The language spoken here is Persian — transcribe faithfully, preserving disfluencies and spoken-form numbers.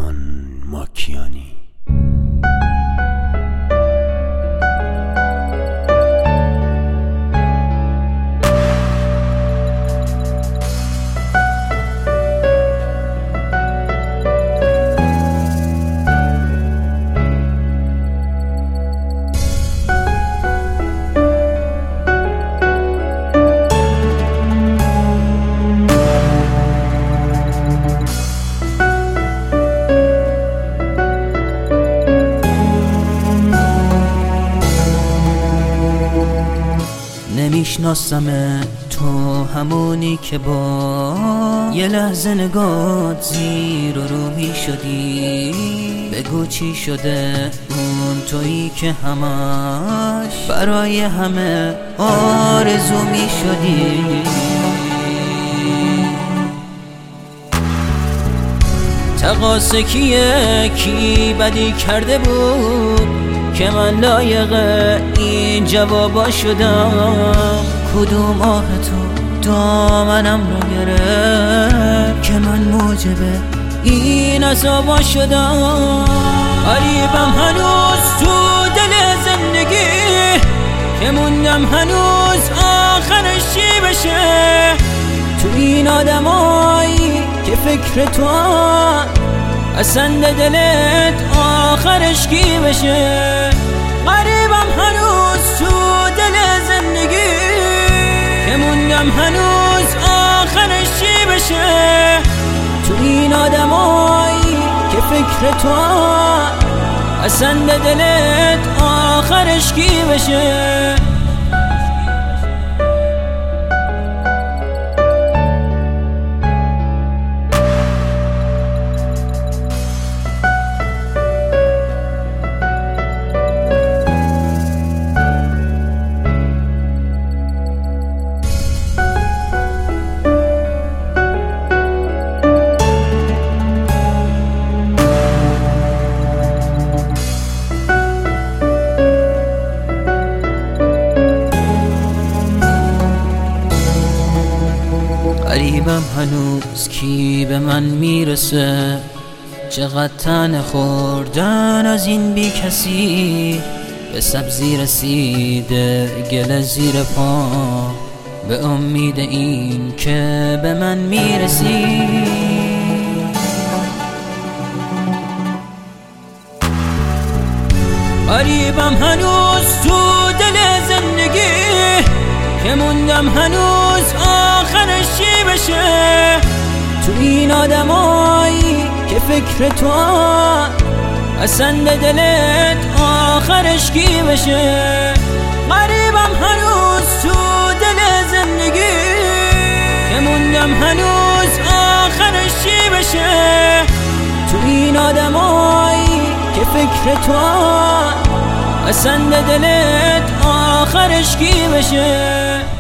ایمان ماکیانی. نمیشناسم تو همونی که با یه لحظه نگات زیر و رو می شدی. بگو چی شده اون تویی که همش برای همه آرزو می شدی. تقاصه کیه کی بدی کرده بود که من لایق این جوابا شدم؟ کدوم آه تو دامنم رو گرفت که من موجب این عذابا شدم؟ غریبم هنوز تو دل زندگی که موندم هنوز آخرش چی بشه. تو این آدمایی که فکر تو اصلا دلت آخرش کی بشه. غریبم هنوز تو دل زندگی که موندم هنوز آخرش چی بشه. تو این آدمایی که فکر تو اصلا دلت آخرش کی بشه. غریبم هنوز کی به من میرسه. چقدر تن خوردن از این بی کسی. به سبزی رسیده گل زیر پا به امید این که به من میرسی. غریبم هنوز تو دل زندگی که موندم هنوز آخرش چی بشه. تو این آدمایی که فکر تو اصلا دلت آخرش کی بشه. غریبم هنوز تو دل زندگی که موندم هنوز آخرش چی بشه. تو این آدمایی که فکر تو اصلا دلت آخرش کی بشه.